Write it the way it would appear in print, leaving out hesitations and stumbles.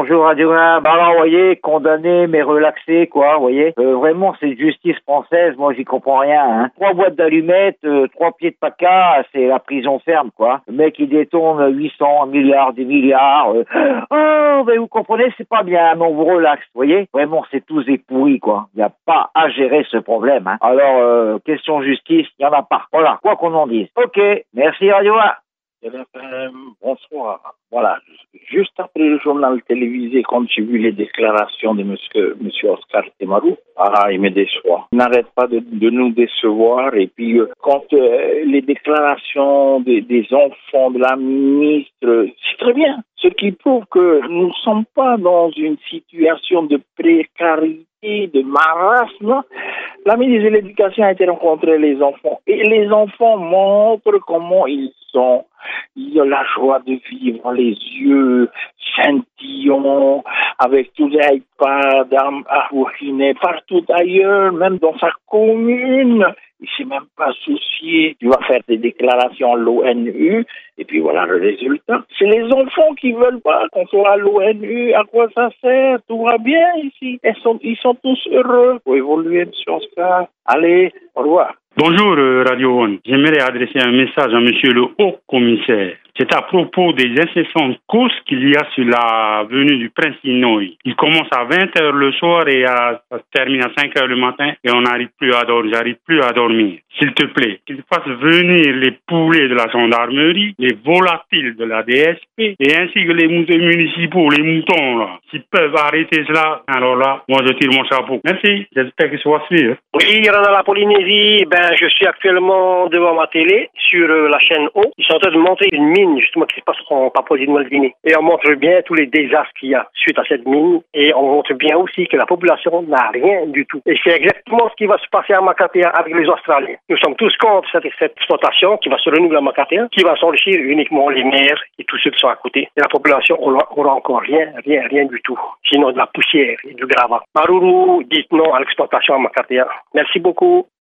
Bonjour Radio 1. Bah alors, vous voyez, condamné mais relaxé, quoi, vous voyez. Vraiment, c'est justice française, moi j'y comprends rien, hein. 3 boîtes d'allumettes, 3 pieds de paca, c'est la prison ferme, quoi. Le mec, il détourne 800 milliards, des milliards. Oh, mais vous comprenez, c'est pas bien, mais on vous relaxe, vous voyez. Vraiment, c'est tous des pourris, quoi. Il n'y a pas à gérer ce problème, hein. Alors, question justice, il n'y en a pas. Voilà, quoi qu'on en dise. Ok, merci Radio 1. Bonsoir. Voilà, juste après le journal télévisé, quand j'ai vu les déclarations de monsieur Oscar Temarou, il me déçoit. Il n'arrête pas de nous décevoir. Et puis, quand les déclarations des enfants, de la ministre, c'est très bien. Ce qui prouve que nous ne sommes pas dans une situation de précarité, de marasme. La ministre de l'Éducation a été rencontrer les enfants. Et les enfants montrent comment ils sont. Il a la joie de vivre, les yeux scintillants, avec tous les iPads à ouriner partout ailleurs, même dans sa commune. Il s'est même pas soucié. Il va faire des déclarations à l'ONU. Et puis voilà le résultat. C'est les enfants qui veulent pas qu'on soit à l'ONU. À quoi ça sert? Tout va bien ici. Ils sont tous heureux. Faut évoluer, monsieur Oscar. Allez, au revoir. Bonjour Radio One. J'aimerais adresser un message à monsieur le haut-commissaire. C'est à propos des incessantes courses qu'il y a sur la venue du Prince Inouï. Il commence à 20h le soir et ça se termine à 5h le matin et on n'arrive plus à dormir. J'arrive plus à dormir. S'il te plaît, qu'il fasse venir les poulets de la gendarmerie, les volatiles de la DSP et ainsi que les moutons municipaux, les moutons là. S'ils peuvent arrêter cela, alors là, moi je tire mon chapeau. Merci. J'espère que ça va suivre. Oui, dans la Polynésie, je suis actuellement devant ma télé sur la chaîne O. Ils sont en train de montrer une mine justement qui se passe en Papouasie-Nouvelle-Guinée. Et on montre bien tous les désastres qu'il y a suite à cette mine. Et on montre bien aussi que la population n'a rien du tout. Et c'est exactement ce qui va se passer à Makatea avec les Australiens. Nous sommes tous contre cette exploitation qui va se renouveler à Makatea, qui va s'enrichir uniquement les maires et tous ceux qui sont à côté. Et la population aura encore rien du tout. Sinon de la poussière et du gravat. Maruru, dites non à l'exploitation à Makatea. Merci beaucoup.